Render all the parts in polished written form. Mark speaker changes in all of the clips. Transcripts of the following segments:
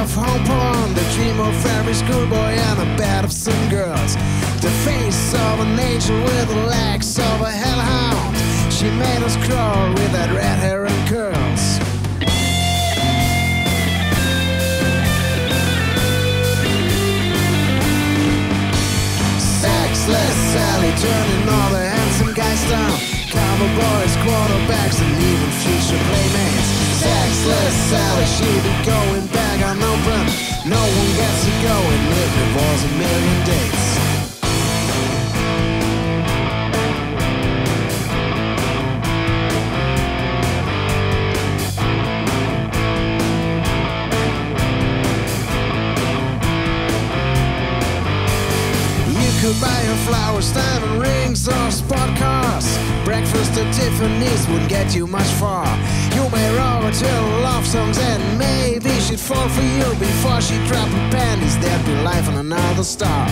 Speaker 1: of home porn, the dream of every schoolboy and a bed of some girls. The face of an angel with the legs of a hellhound. She made us crawl with that red hair and curls. Sexless Sally turning all the handsome guys down. Cowboy boys, quarterbacks, and even future playmates. Sexless Sally, she'll be going back unopened. No one gets to go, and it was a million dates. Could buy her flowers, diamond rings, or sport cars. Breakfast at Tiffany's wouldn't get you much far. You may roll her till love songs, and maybe she'd fall for you before she dropped her panties. There'd be life on another star.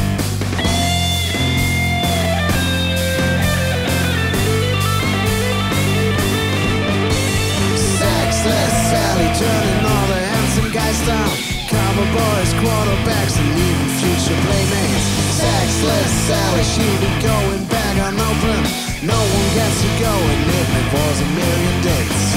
Speaker 1: Sexless Sally turning all the handsome guys down. Cowboy boys, quarterbacks, and even future playmates. Sexless Sally, she'll be going back unopened. No one gets to go, and it was a million dates.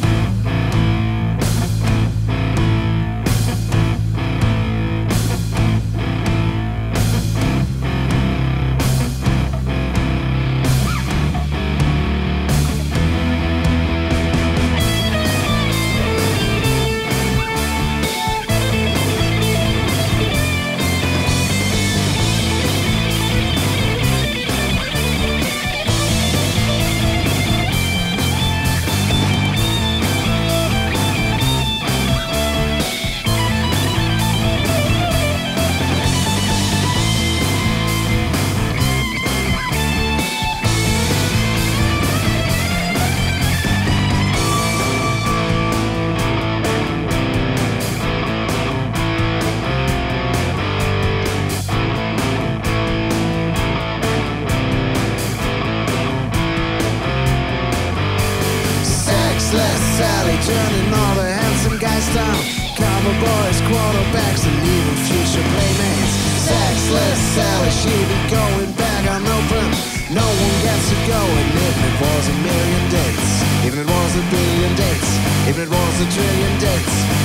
Speaker 1: Sally turning all the handsome guys down. Cowboy boys, quarterbacks, and even future playmates. Sexless Sally, she'll be going back unopened. No one gets to go, and even it was a million dates. Even it was a billion dates. Even it was a trillion dates.